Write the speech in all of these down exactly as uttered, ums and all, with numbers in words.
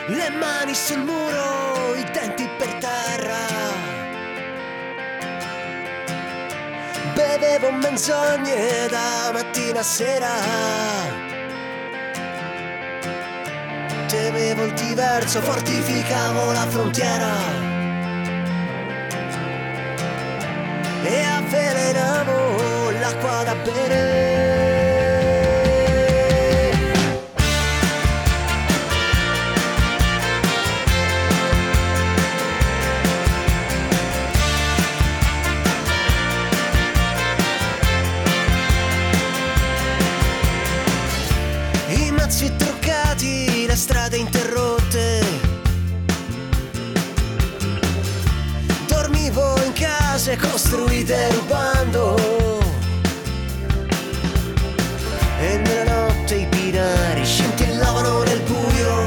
le mani sul muro, i denti per terra. Bevevo menzogne da mattina a sera. Temevo il diverso, fortificavo la frontiera e avvelenavo l'acqua da bere. I mazzi truccati, le strade interrotte. Dormivo in case costruite rubando e nella notte i binari scintillavano nel buio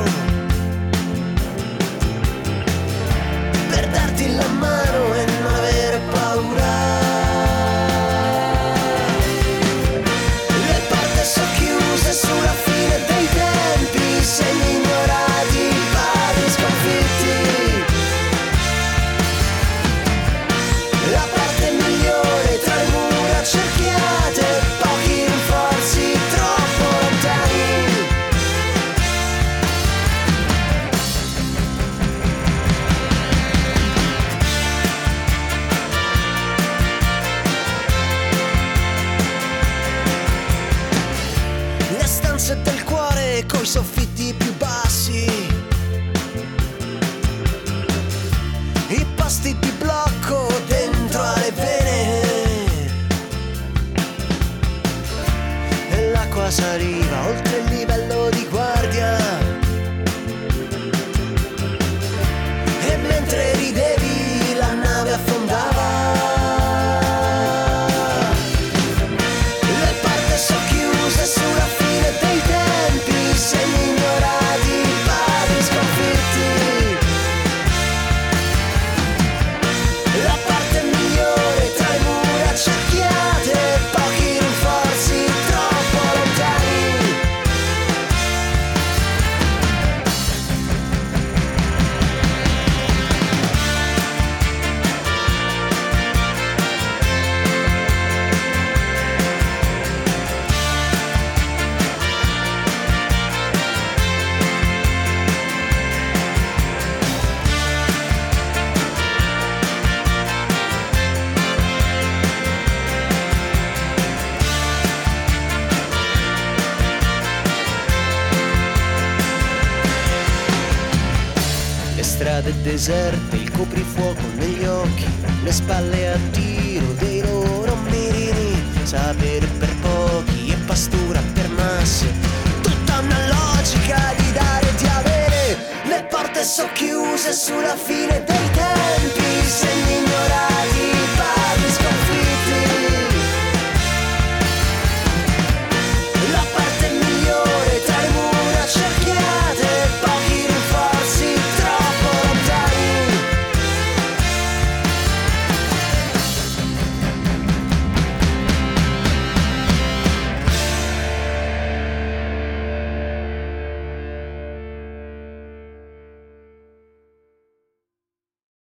per darti la mano e non avere paura. Le porte sono chiuse sulla fine dei tempi, segni ignorati, padri sconfitti. La parte migliore tra le mura cerchiate, pochi rinforzi troppo lontani. Le stanze del cuore coi soffitti più bassi, i posti di blocco dentro alle vene e l'acqua saliva oltre il livello di guardia e mentre ridevi la nave affondava. Le porte sono chiuse sulla fine dei tempi, segni ignorati, padri sconfitti. La parte migliore tra le mura cerchiate, pochi rinforzi troppo lontani. Le strade deserte, il coprifuoco negli occhi, le spalle a tiro dei loro mirini, sapere per pochi e pastura per masse, tutta una logica di dare e di avere. Le porte sono chiuse sulla fine dei tempi.